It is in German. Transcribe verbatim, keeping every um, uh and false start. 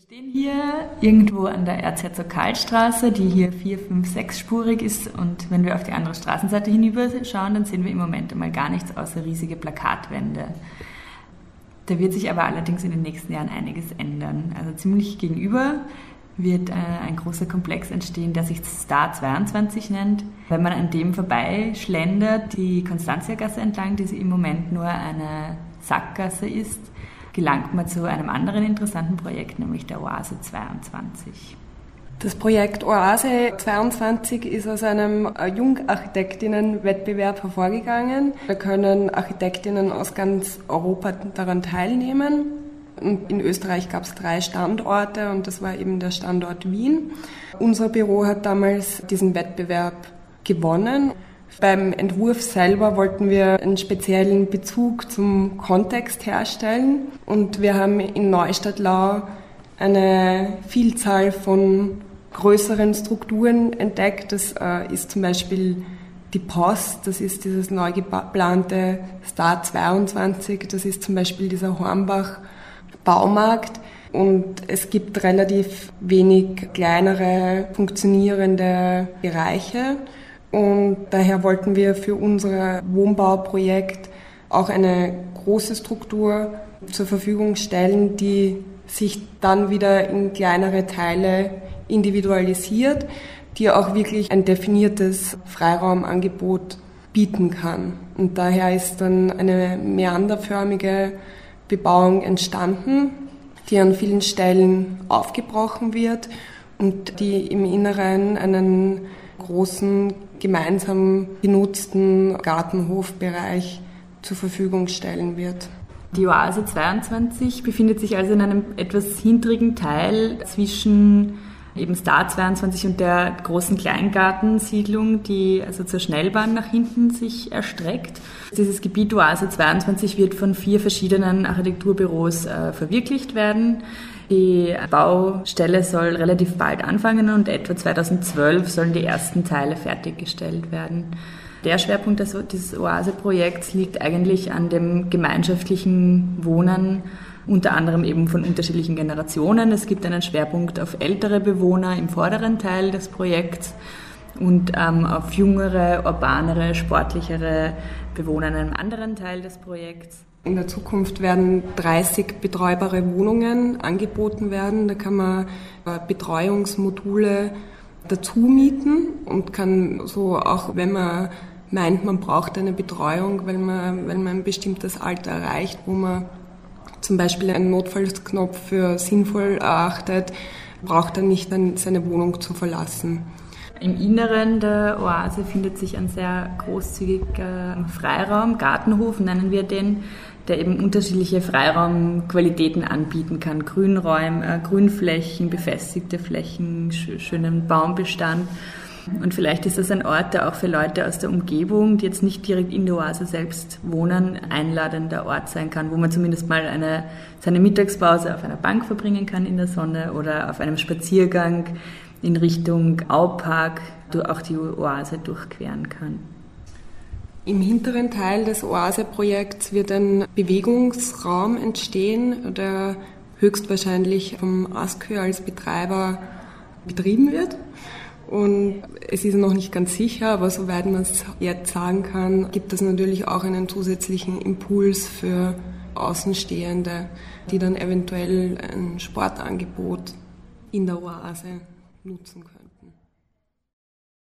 stehen hier irgendwo an der Erzherzog-Karl-Straße, die hier vier, fünf, sechsspurig ist, und wenn wir auf die andere Straßenseite hinüber schauen, dann sehen wir im Moment einmal gar nichts außer riesige Plakatwände. Da wird sich aber allerdings in den nächsten Jahren einiges ändern. Also ziemlich gegenüber wird äh, ein großer Komplex entstehen, der sich Star zweiundzwanzig nennt. Wenn man an dem vorbeischlendert, die Konstanziergasse entlang, die im Moment nur eine Sackgasse ist, gelangt man zu einem anderen interessanten Projekt, nämlich der Oase zweiundzwanzig. Das Projekt Oase zweiundzwanzig ist aus einem Jungarchitektinnenwettbewerb hervorgegangen. Da können Architektinnen aus ganz Europa daran teilnehmen. Und in Österreich gab es drei Standorte und das war eben der Standort Wien. Unser Büro hat damals diesen Wettbewerb gewonnen. Beim Entwurf selber wollten wir einen speziellen Bezug zum Kontext herstellen und wir haben in Neustadt-Lau eine Vielzahl von größeren Strukturen entdeckt. Das äh, ist zum Beispiel die Post, das ist dieses neu geplante Star zweiundzwanzig, das ist zum Beispiel dieser Hornbach-Baumarkt. Und es gibt relativ wenig kleinere funktionierende Bereiche. Und daher wollten wir für unser Wohnbauprojekt auch eine große Struktur zur Verfügung stellen, die sich dann wieder in kleinere Teile individualisiert, die auch wirklich ein definiertes Freiraumangebot bieten kann. Und daher ist dann eine meanderförmige Bebauung entstanden, die an vielen Stellen aufgebrochen wird und die im Inneren einen großen gemeinsam genutzten Gartenhofbereich zur Verfügung stellen wird. Die Oase zweiundzwanzig befindet sich also in einem etwas hinterigen Teil zwischen eben Star zweiundzwanzig und der großen Kleingartensiedlung, die also zur Schnellbahn nach hinten sich erstreckt. Dieses Gebiet Oase zweiundzwanzig wird von vier verschiedenen Architekturbüros äh, verwirklicht werden. Die Baustelle soll relativ bald anfangen und etwa zweitausendzwölf sollen die ersten Teile fertiggestellt werden. Der Schwerpunkt des, dieses Oase-Projekts liegt eigentlich an dem gemeinschaftlichen Wohnen, unter anderem eben von unterschiedlichen Generationen. Es gibt einen Schwerpunkt auf ältere Bewohner im vorderen Teil des Projekts und ähm, auf jüngere, urbanere, sportlichere Bewohner in einem anderen Teil des Projekts. In der Zukunft werden dreißig betreubare Wohnungen angeboten werden. Da kann man Betreuungsmodule dazu mieten und kann so, auch wenn man meint, man braucht eine Betreuung, weil man, weil man ein bestimmtes Alter erreicht, wo man zum Beispiel einen Notfallsknopf für sinnvoll erachtet, braucht er nicht dann seine Wohnung zu verlassen. Im Inneren der Oase findet sich ein sehr großzügiger Freiraum, Gartenhof nennen wir den, der eben unterschiedliche Freiraumqualitäten anbieten kann. Grünräume, Grünflächen, befestigte Flächen, schönen Baumbestand. Und vielleicht ist das ein Ort, der auch für Leute aus der Umgebung, die jetzt nicht direkt in der Oase selbst wohnen, ein einladender Ort sein kann, wo man zumindest mal eine, seine Mittagspause auf einer Bank verbringen kann in der Sonne oder auf einem Spaziergang in Richtung Aupark auch die Oase durchqueren kann. Im hinteren Teil des Oase-Projekts wird ein Bewegungsraum entstehen, der höchstwahrscheinlich vom ASKÖ als Betreiber betrieben wird. Und es ist noch nicht ganz sicher, aber soweit man es jetzt sagen kann, gibt es natürlich auch einen zusätzlichen Impuls für Außenstehende, die dann eventuell ein Sportangebot in der Oase nutzen können.